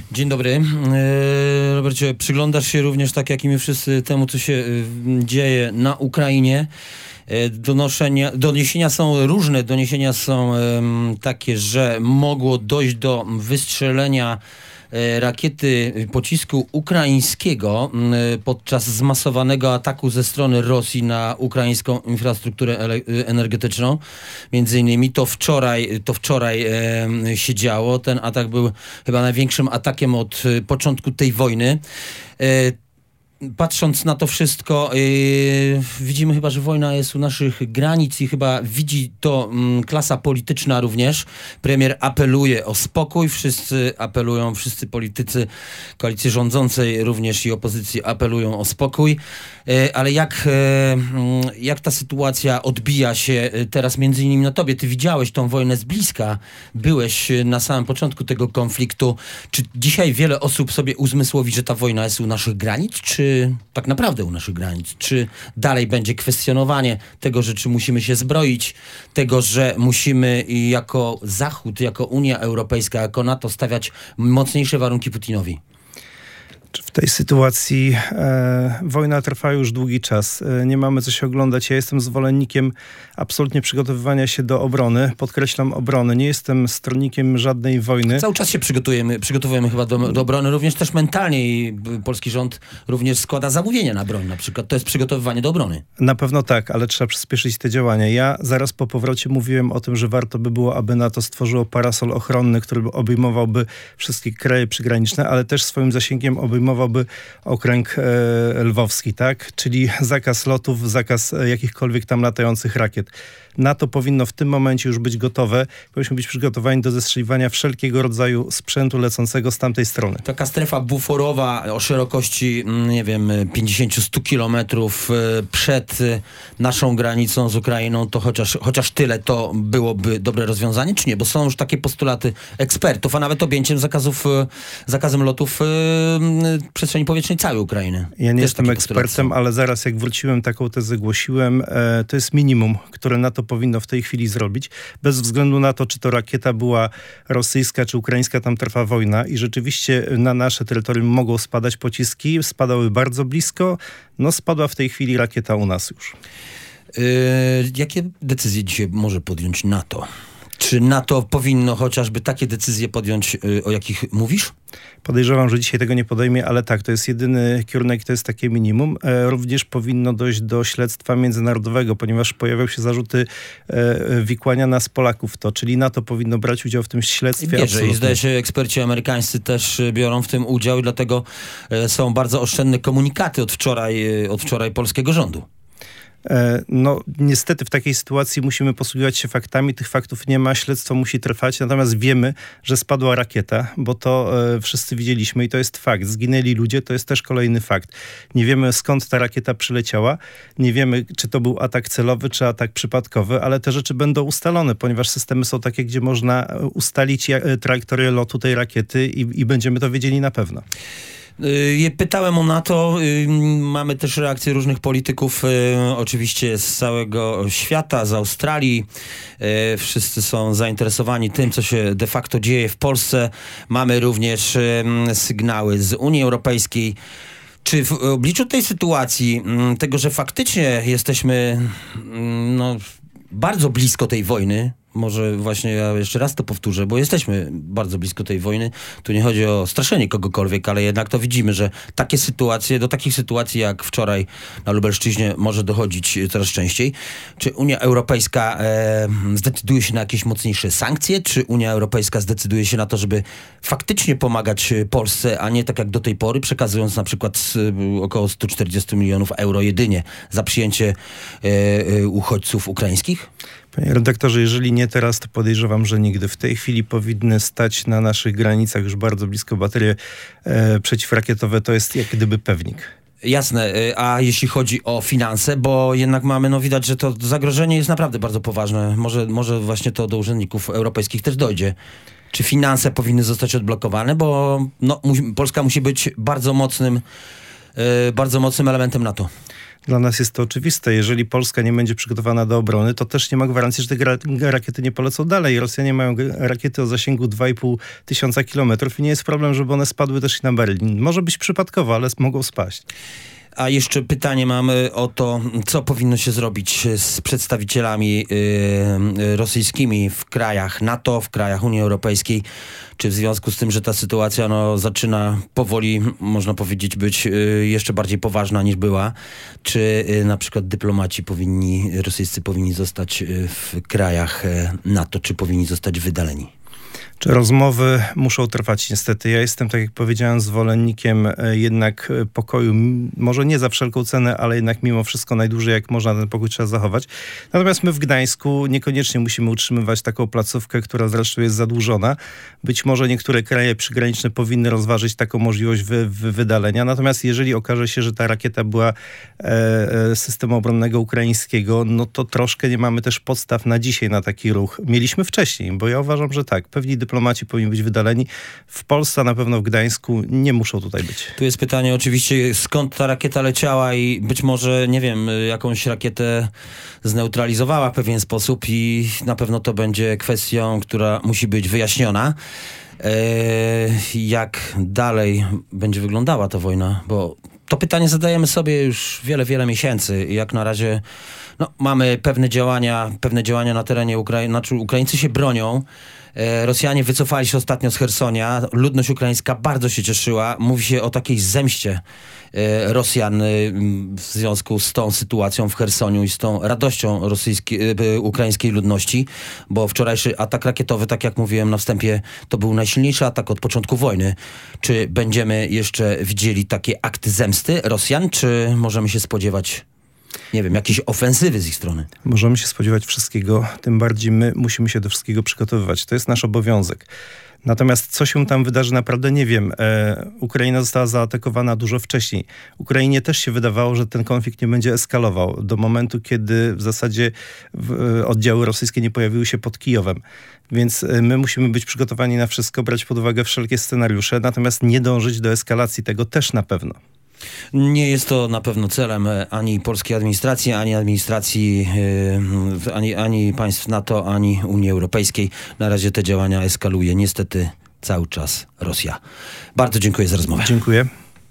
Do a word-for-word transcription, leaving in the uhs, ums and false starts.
Dzień dobry. E, Robercie, przyglądasz się również, tak jak i my wszyscy, temu, co się e, dzieje na Ukrainie. E, donoszenia, doniesienia są różne. Doniesienia są e, takie, że mogło dojść do wystrzelenia rakiety pocisku ukraińskiego podczas zmasowanego ataku ze strony Rosji na ukraińską infrastrukturę energetyczną. Między innymi to wczoraj, to wczoraj e, się działo. Ten atak był chyba największym atakiem od początku tej wojny. E, Patrząc na to wszystko, yy, widzimy chyba, że wojna jest u naszych granic i chyba widzi to mm, klasa polityczna również. Premier apeluje o spokój, wszyscy apelują, wszyscy politycy koalicji rządzącej również i opozycji apelują o spokój. Yy, ale jak, yy, jak ta sytuacja odbija się teraz między innymi na tobie? Ty widziałeś tą wojnę z bliska, byłeś na samym początku tego konfliktu. Czy dzisiaj wiele osób sobie uzmysłowi, że ta wojna jest u naszych granic, czy tak naprawdę u naszych granic? Czy dalej będzie kwestionowanie tego, że czy musimy się zbroić, tego, że musimy jako Zachód, jako Unia Europejska, jako NATO stawiać mocniejsze warunki Putinowi? W tej sytuacji e, wojna trwa już długi czas. E, nie mamy co się oglądać. Ja jestem zwolennikiem absolutnie przygotowywania się do obrony. Podkreślam obrony. Nie jestem stronnikiem żadnej wojny. Cały czas się przygotujemy, przygotowujemy chyba do, do obrony, również też mentalnie i polski rząd również składa zamówienia na broń na przykład. To jest przygotowywanie do obrony. Na pewno tak, ale trzeba przyspieszyć te działania. Ja zaraz po powrocie mówiłem o tym, że warto by było, aby NATO stworzyło parasol ochronny, który obejmowałby wszystkie kraje przygraniczne, ale też swoim zasięgiem obejmowałby okręg e, lwowski, tak? Czyli zakaz lotów, zakaz e, jakichkolwiek tam latających rakiet. NATO powinno w tym momencie już być gotowe. Powinniśmy być przygotowani do zestrzeliwania wszelkiego rodzaju sprzętu lecącego z tamtej strony. Taka strefa buforowa o szerokości, nie wiem, pięćdziesiąt do stu kilometrów przed naszą granicą z Ukrainą, to chociaż, chociaż tyle to byłoby dobre rozwiązanie, czy nie? Bo są już takie postulaty ekspertów, a nawet objęciem zakazów, zakazem lotów yy, przestrzeni powietrznej całej Ukrainy. Ja nie Też jestem ekspertem, są. ale zaraz jak wróciłem, taką tezę głosiłem. E, to jest minimum, które NATO powinno w tej chwili zrobić. Bez względu na to, czy to rakieta była rosyjska, czy ukraińska, tam trwa wojna i rzeczywiście na nasze terytorium mogą spadać pociski. Spadały bardzo blisko. No spadła w tej chwili rakieta u nas już. Yy, jakie decyzje dzisiaj może podjąć NATO? Czy NATO powinno chociażby takie decyzje podjąć, yy, o jakich mówisz? Podejrzewam, że dzisiaj tego nie podejmie, ale tak, to jest jedyny kierunek, to jest takie minimum. E, również powinno dojść do śledztwa międzynarodowego, ponieważ pojawiają się zarzuty e, wikłania nas Polaków w to, czyli NATO powinno brać udział w tym śledztwie. I bierze, i zdaje się, eksperci amerykańscy też biorą w tym udział i dlatego e, są bardzo oszczędne komunikaty od wczoraj, e, od wczoraj polskiego rządu. No niestety w takiej sytuacji musimy posługiwać się faktami. Tych faktów nie ma, śledztwo musi trwać. Natomiast wiemy, że spadła rakieta, bo to e, wszyscy widzieliśmy i to jest fakt. Zginęli ludzie, to jest też kolejny fakt. Nie wiemy, skąd ta rakieta przyleciała. Nie wiemy, czy to był atak celowy, czy atak przypadkowy, ale te rzeczy będą ustalone, ponieważ systemy są takie, gdzie można ustalić ja, trajektorię lotu tej rakiety i, i będziemy to wiedzieli na pewno. Pytałem o NATO, mamy też reakcje różnych polityków, oczywiście z całego świata, z Australii. Wszyscy są zainteresowani tym, co się de facto dzieje w Polsce. Mamy również sygnały z Unii Europejskiej. Czy w obliczu tej sytuacji, tego, że faktycznie jesteśmy no, bardzo blisko tej wojny, może właśnie ja jeszcze raz to powtórzę, bo jesteśmy bardzo blisko tej wojny. Tu nie chodzi o straszenie kogokolwiek, ale jednak to widzimy, że takie sytuacje, do takich sytuacji jak wczoraj na Lubelszczyźnie może dochodzić coraz częściej. Czy Unia Europejska e, zdecyduje się na jakieś mocniejsze sankcje? Czy Unia Europejska zdecyduje się na to, żeby faktycznie pomagać Polsce, a nie tak jak do tej pory, przekazując na przykład około sto czterdzieści milionów euro jedynie za przyjęcie e, e, uchodźców ukraińskich? Panie redaktorze, jeżeli nie teraz, to podejrzewam, że nigdy. W tej chwili powinny stać na naszych granicach już bardzo blisko baterie e, przeciwrakietowe. To jest jak gdyby pewnik. Jasne, a jeśli chodzi o finanse, bo jednak mamy, no widać, że to zagrożenie jest naprawdę bardzo poważne. Może, może właśnie to do urzędników europejskich też dojdzie. Czy finanse powinny zostać odblokowane, bo no, mu, Polska musi być bardzo mocnym, yy, bardzo mocnym elementem NATO. Dla nas jest to oczywiste. Jeżeli Polska nie będzie przygotowana do obrony, to też nie ma gwarancji, że te gra- rakiety nie polecą dalej. Rosjanie mają g- rakiety o zasięgu dwa i pół tysiąca kilometrów i nie jest problem, żeby one spadły też i na Berlin. Może być przypadkowo, ale mogą spaść. A jeszcze pytanie mamy o to, co powinno się zrobić z przedstawicielami y, rosyjskimi w krajach NATO, w krajach Unii Europejskiej. Czy w związku z tym, że ta sytuacja no, zaczyna powoli, można powiedzieć, być y, jeszcze bardziej poważna niż była, czy y, na przykład dyplomaci powinni, rosyjscy powinni zostać y, w krajach y, NATO, czy powinni zostać wydaleni? Czy rozmowy muszą trwać niestety. Ja jestem, tak jak powiedziałem, zwolennikiem jednak pokoju. Może nie za wszelką cenę, ale jednak mimo wszystko najdłużej jak można ten pokój trzeba zachować. Natomiast my w Gdańsku niekoniecznie musimy utrzymywać taką placówkę, która zresztą jest zadłużona. Być może niektóre kraje przygraniczne powinny rozważyć taką możliwość wy, wy, wydalenia. Natomiast jeżeli okaże się, że ta rakieta była e, systemu obronnego ukraińskiego, no to troszkę nie mamy też podstaw na dzisiaj na taki ruch. Mieliśmy wcześniej, bo ja uważam, że tak. Pewni dyplomaci powinni być wydaleni. W Polsce, na pewno w Gdańsku nie muszą tutaj być. Tu jest pytanie oczywiście, skąd ta rakieta leciała i być może, nie wiem, jakąś rakietę zneutralizowała w pewien sposób i na pewno to będzie kwestią, która musi być wyjaśniona. Eee, jak dalej będzie wyglądała ta wojna? Bo to pytanie zadajemy sobie już wiele, wiele miesięcy i jak na razie no, mamy pewne działania, pewne działania na terenie Ukrainy, znaczy Ukraińcy się bronią. Rosjanie wycofali się ostatnio z Chersonia. Ludność ukraińska bardzo się cieszyła. Mówi się o takiej zemście Rosjan w związku z tą sytuacją w Chersoniu i z tą radością rosyjskiej, ukraińskiej ludności, bo wczorajszy atak rakietowy, tak jak mówiłem na wstępie, to był najsilniejszy atak od początku wojny. Czy będziemy jeszcze widzieli takie akty zemsty Rosjan, czy możemy się spodziewać, nie wiem, jakiejś ofensywy z ich strony? Możemy się spodziewać wszystkiego, tym bardziej my musimy się do wszystkiego przygotowywać. To jest nasz obowiązek. Natomiast co się tam wydarzy, naprawdę nie wiem. E, Ukraina została zaatakowana dużo wcześniej. Ukrainie też się wydawało, że ten konflikt nie będzie eskalował do momentu, kiedy w zasadzie w, oddziały rosyjskie nie pojawiły się pod Kijowem. Więc my musimy być przygotowani na wszystko, brać pod uwagę wszelkie scenariusze, natomiast nie dążyć do eskalacji tego też na pewno. Nie jest to na pewno celem ani polskiej administracji, ani administracji, yy, ani, ani państw NATO, ani Unii Europejskiej. Na razie te działania eskaluje niestety cały czas Rosja. Bardzo dziękuję za rozmowę. Dziękuję.